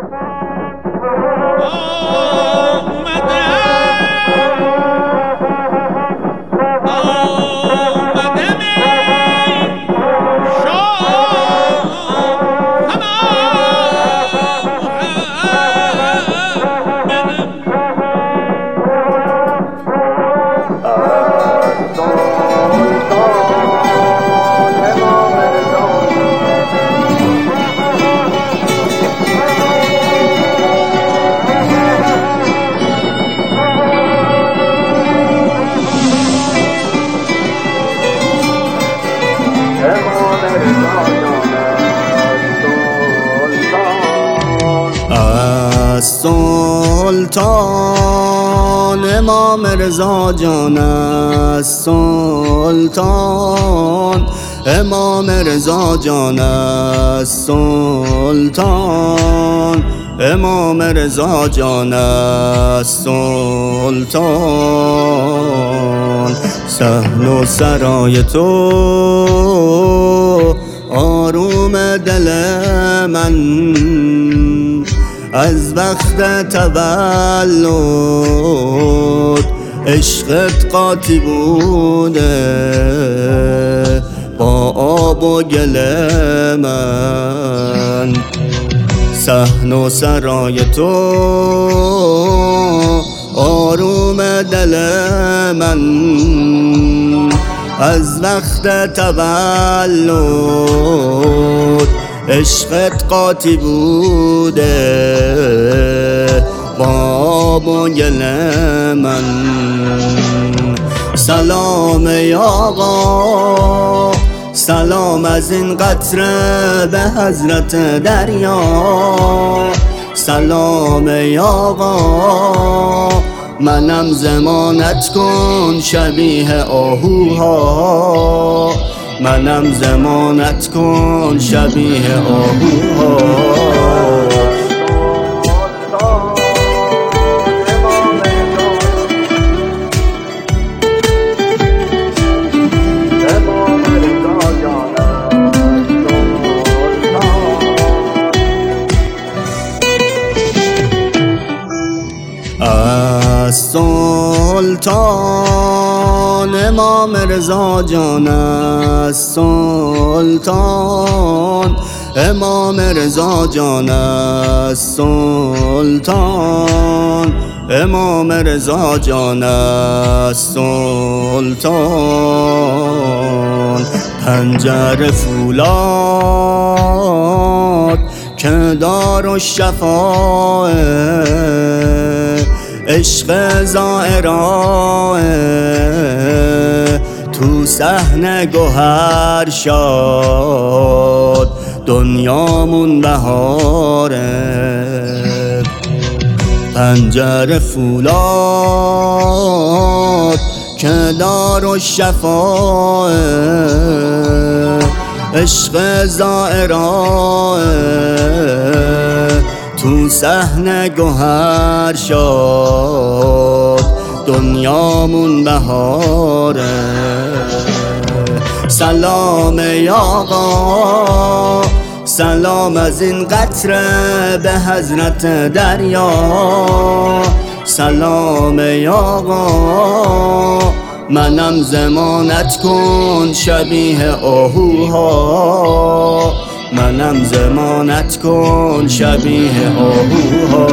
سلطان امام رضا جان است، سلطان امام رضا جان است، سلطان امام رضا جان است، سلطان صحن و سرای تو آروم دل من از وقت تولد عشقت قاطی بوده با آب و گل من. صحن و سرای تو آروم دل من از وقت تولد عشقت قاطی بوده با آب و گل من. سلام ای آقا، سلام از این قطره به حضرت دریا. سلام ای آقا، منم ضمانت کن شبیه آهوها، منم ضمانت کن شبیه آهوها. سلطان امام رضا جان است، سلطان امام رضا جان است، سلطان امام رضا جان است، سلطان پنجره فولاد که دار الشفاء عشق زائراه تو صحن گوهر شاد دنیامون بهاره. پنجره فولاد که دار الشفاء عشق زائراه تو صحن گوهر شاد دنیامون بهاره. سلام ای آقا، سلام از این قطره به حضرت دریا. سلام ای آقا، منم ضمانت کن شبیه آهوها، منم ضمانت کن شبیه آهوها.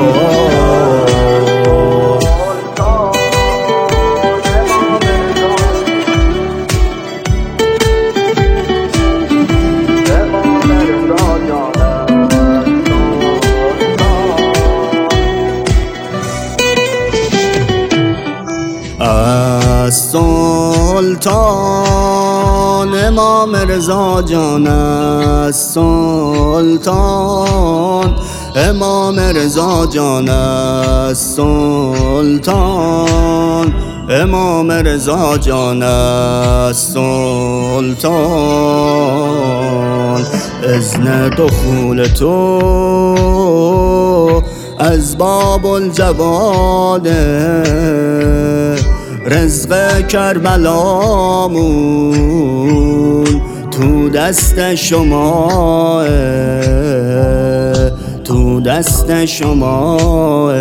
سلطان امام رضا جان است، سلطان امام رضا جان است، سلطان امام رضا جان است، سلطان اذن دخول تو از باب الجواد رزق کربلامون تو دست شما، تو تو دست شما.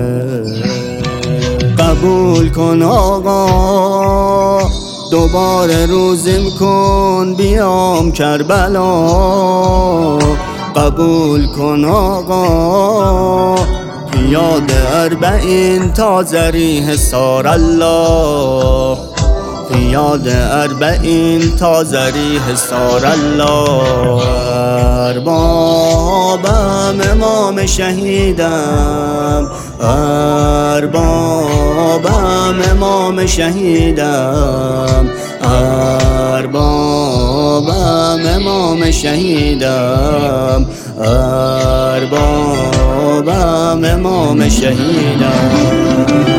قبول کن آقا دوباره روزیم کن بیام کربلا. قبول کن آقا پیاده اربعین تا ذریح سار الله. پیاده اربعین تا ذریح سار الله. اربابم امام شهیدم، اربابم امام شهیدم، اربابم امام شهیدم، اربابم امام شهیدم.